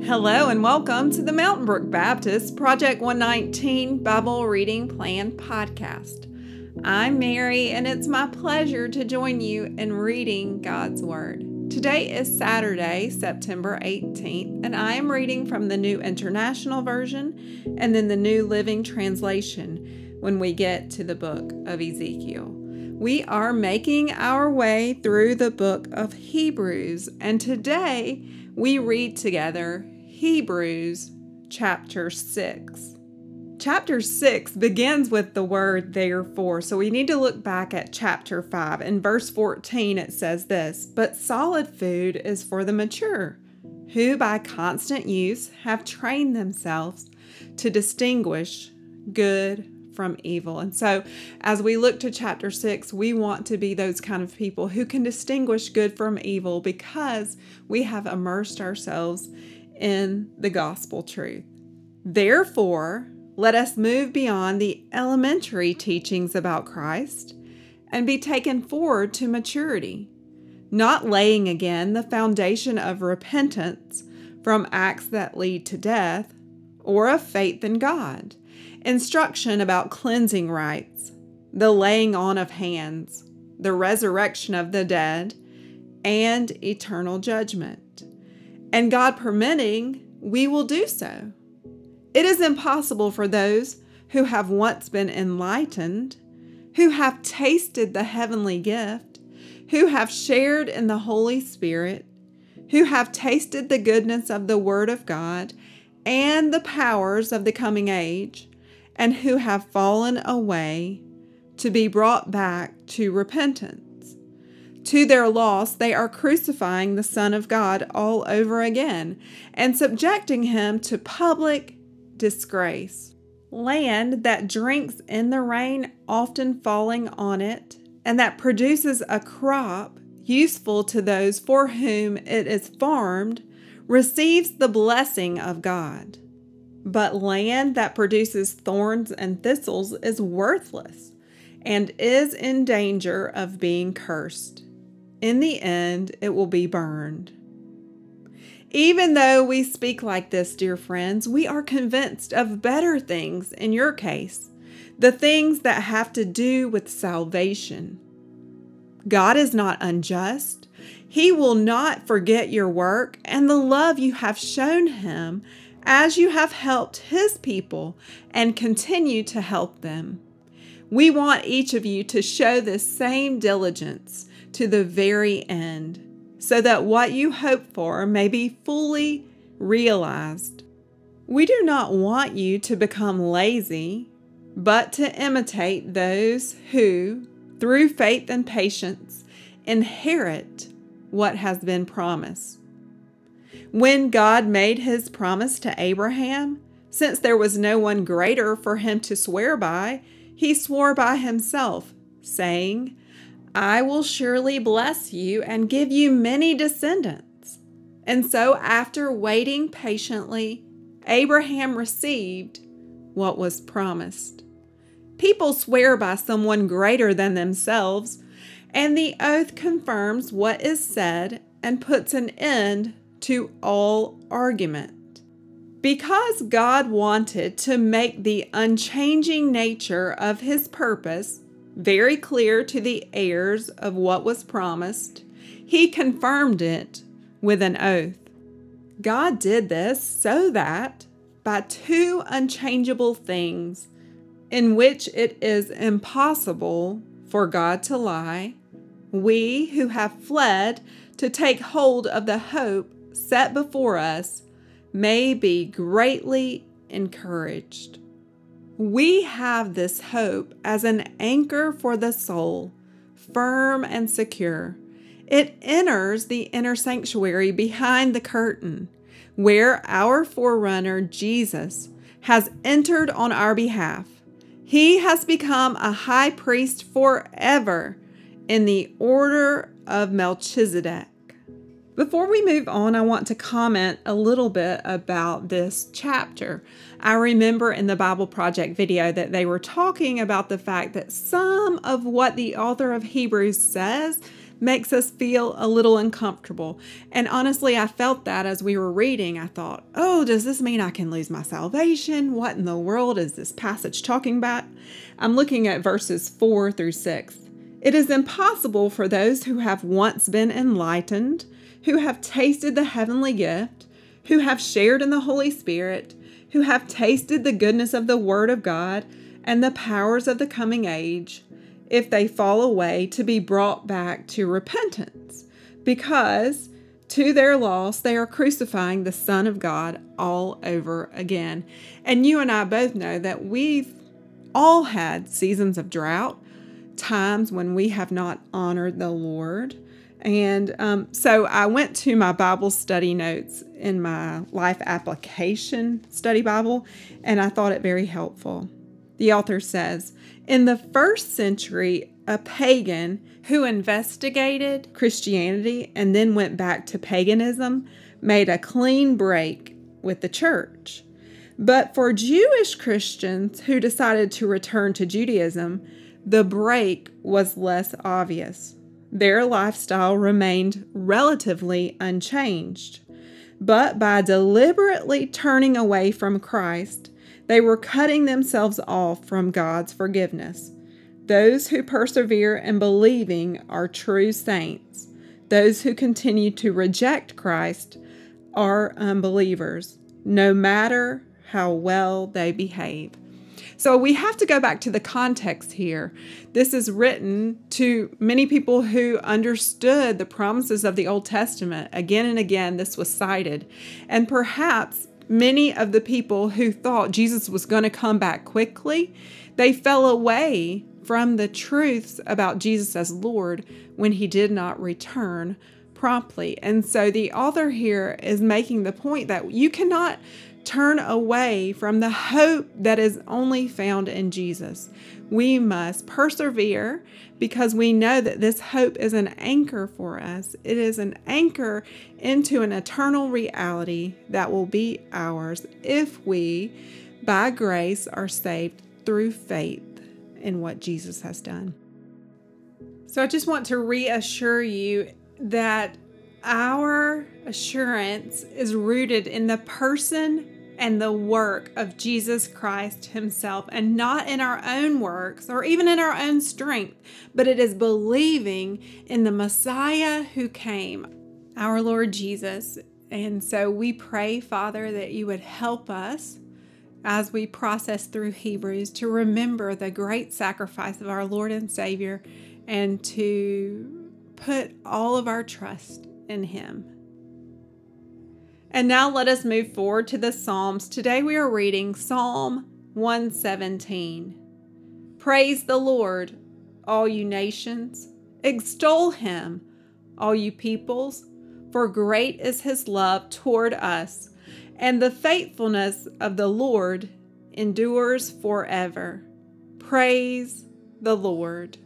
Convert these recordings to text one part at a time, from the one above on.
Hello and welcome to the Mountain Brook Baptist Project 119 Bible Reading Plan podcast. I'm Mary and it's my pleasure to join you in reading God's Word. Today is Saturday, September 18th, and I am reading from the New International Version and then the New Living Translation when we get to the book of Ezekiel. We are making our way through the book of Hebrews, and today we read together Hebrews chapter 6. Chapter 6 begins with the word therefore, so we need to look back at chapter 5. In verse 14 it says this, "But solid food is for the mature, who by constant use have trained themselves to distinguish good from evil." And so as we look to chapter 6, we want to be those kind of people who can distinguish good from evil because we have immersed ourselves in the gospel truth. Therefore, let us move beyond the elementary teachings about Christ and be taken forward to maturity, not laying again the foundation of repentance from acts that lead to death or of faith in God, instruction about cleansing rites, the laying on of hands, the resurrection of the dead, and eternal judgment. And God permitting, we will do so. It is impossible for those who have once been enlightened, who have tasted the heavenly gift, who have shared in the Holy Spirit, who have tasted the goodness of the Word of God and the powers of the coming age, and who have fallen away, to be brought back to repentance. To their loss, they are crucifying the Son of God all over again and subjecting him to public disgrace. Land that drinks in the rain often falling on it, and that produces a crop useful to those for whom it is farmed, receives the blessing of God. But land that produces thorns and thistles is worthless and is in danger of being cursed. In the end, it will be burned. Even though we speak like this, dear friends, we are convinced of better things in your case, the things that have to do with salvation. God is not unjust. He will not forget your work and the love you have shown him as you have helped his people and continue to help them. We want each of you to show this same diligence to the very end, so that what you hope for may be fully realized. We do not want you to become lazy, but to imitate those who, through faith and patience, inherit what has been promised. When God made his promise to Abraham, since there was no one greater for him to swear by, he swore by himself, saying, "I will surely bless you and give you many descendants." And so after waiting patiently, Abraham received what was promised. People swear by someone greater than themselves, and the oath confirms what is said and puts an end to all argument. Because God wanted to make the unchanging nature of his purpose very clear to the heirs of what was promised, he confirmed it with an oath. God did this so that, by two unchangeable things, in which it is impossible for God to lie, we who have fled to take hold of the hope set before us may be greatly encouraged. We have this hope as an anchor for the soul, firm and secure. It enters the inner sanctuary behind the curtain, where our forerunner, Jesus, has entered on our behalf. He has become a high priest forever in the order of Melchizedek. Before we move on, I want to comment a little bit about this chapter. I remember in the Bible Project video that they were talking about the fact that some of what the author of Hebrews says makes us feel a little uncomfortable. And honestly, I felt that as we were reading. I thought, oh, does this mean I can lose my salvation? What in the world is this passage talking about? I'm looking at verses 4 through 6. It is impossible for those who have once been enlightened, who have tasted the heavenly gift, who have shared in the Holy Spirit, who have tasted the goodness of the Word of God and the powers of the coming age, if they fall away, to be brought back to repentance, because to their loss they are crucifying the Son of God all over again. And you and I both know that we've all had seasons of drought, times when we have not honored the Lord. And so I went to my Bible study notes in my Life Application Study Bible, and I thought it very helpful. The author says, in the first century, a pagan who investigated Christianity and then went back to paganism made a clean break with the church. But for Jewish Christians who decided to return to Judaism, the break was less obvious. Their lifestyle remained relatively unchanged. But by deliberately turning away from Christ, they were cutting themselves off from God's forgiveness. Those who persevere in believing are true saints. Those who continue to reject Christ are unbelievers, no matter how well they behave. So we have to go back to the context here. This is written to many people who understood the promises of the Old Testament. Again and again, this was cited. And perhaps many of the people who thought Jesus was going to come back quickly, they fell away from the truths about Jesus as Lord when he did not return promptly. And so the author here is making the point that you cannot turn away from the hope that is only found in Jesus. We must persevere because we know that this hope is an anchor for us. It is an anchor into an eternal reality that will be ours if we, by grace, are saved through faith in what Jesus has done. So I just want to reassure you that our assurance is rooted in the person and the work of Jesus Christ himself, and not in our own works or even in our own strength, but it is believing in the Messiah who came, our Lord Jesus. And so we pray, Father, that you would help us as we process through Hebrews to remember the great sacrifice of our Lord and Savior and to put all of our trust in him. And now let us move forward to the Psalms. Today we are reading Psalm 117. Praise the Lord, all you nations. Extol him, all you peoples, for great is his love toward us, and the faithfulness of the Lord endures forever. Praise the Lord.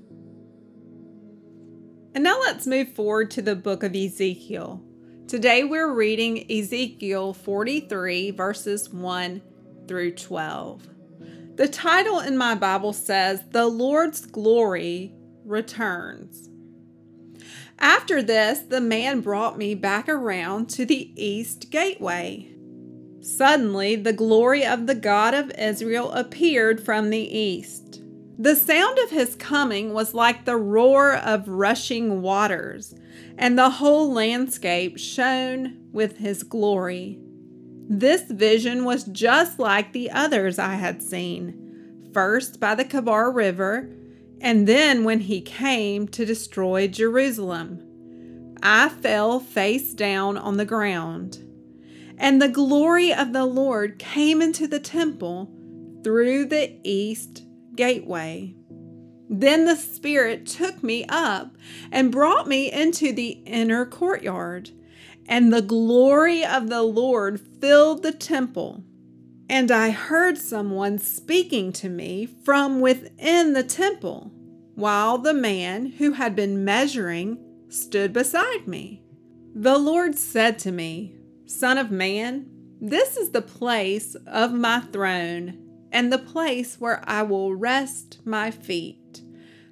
And now let's move forward to the book of Ezekiel. Today we're reading Ezekiel 43 verses 1 through 12. The title in my Bible says, The Lord's Glory Returns. After this, the man brought me back around to the east gateway. Suddenly, the glory of the God of Israel appeared from the east. The sound of his coming was like the roar of rushing waters, and the whole landscape shone with his glory. This vision was just like the others I had seen, first by the Kebar River, and then when he came to destroy Jerusalem. I fell face down on the ground, and the glory of the Lord came into the temple through the east gateway. Then the Spirit took me up and brought me into the inner courtyard, and the glory of the Lord filled the temple. And I heard someone speaking to me from within the temple, while the man who had been measuring stood beside me. The Lord said to me, Son of man, this is the place of my throne, and the place where I will rest my feet.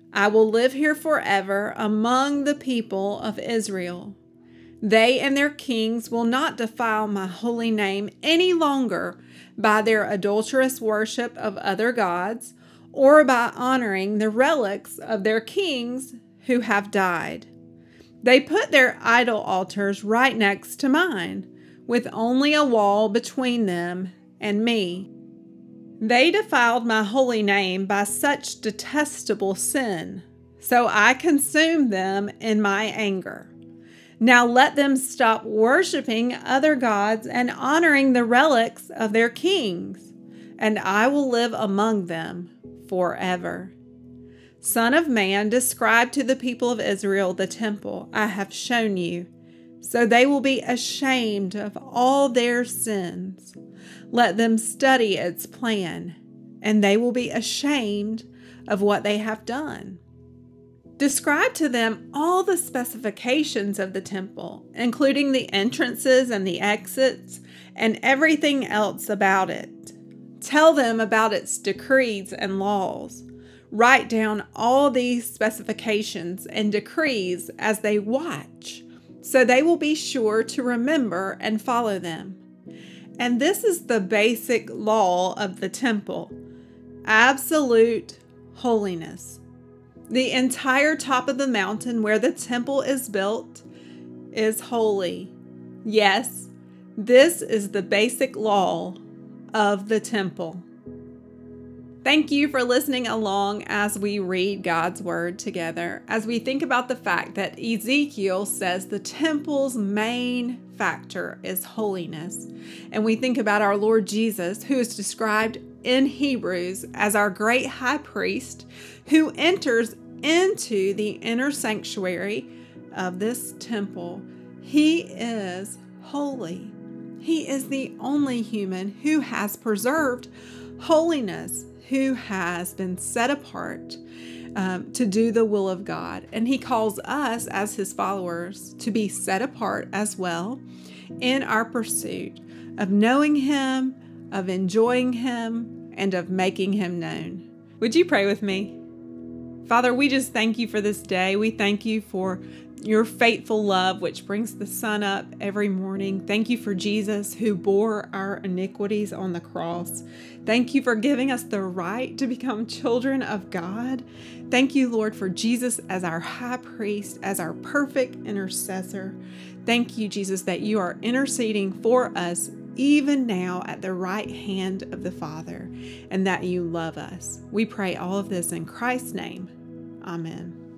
I will live here forever among the people of Israel. They and their kings will not defile my holy name any longer by their adulterous worship of other gods or by honoring the relics of their kings who have died. They put their idol altars right next to mine, with only a wall between them and me. They defiled my holy name by such detestable sin, so I consumed them in my anger. Now let them stop worshiping other gods and honoring the relics of their kings, and I will live among them forever. Son of man, describe to the people of Israel the temple I have shown you, so they will be ashamed of all their sins. Let them study its plan, and they will be ashamed of what they have done. Describe to them all the specifications of the temple, including the entrances and the exits, and everything else about it. Tell them about its decrees and laws. Write down all these specifications and decrees as they watch, so they will be sure to remember and follow them. And this is the basic law of the temple: absolute holiness. The entire top of the mountain where the temple is built is holy. Yes, this is the basic law of the temple. Thank you for listening along as we read God's Word together, as we think about the fact that Ezekiel says the temple's main factor is holiness. And we think about our Lord Jesus, who is described in Hebrews as our great high priest, who enters into the inner sanctuary of this temple. He is holy. He is the only human who has preserved holiness, who has been set apart to do the will of God. And he calls us as his followers to be set apart as well in our pursuit of knowing him, of enjoying him, and of making him known. Would you pray with me? Father, we just thank you for this day. We thank you for your faithful love, which brings the sun up every morning. Thank you for Jesus, who bore our iniquities on the cross. Thank you for giving us the right to become children of God. Thank you, Lord, for Jesus as our high priest, as our perfect intercessor. Thank you, Jesus, that you are interceding for us even now at the right hand of the Father, and that you love us. We pray all of this in Christ's name. Amen.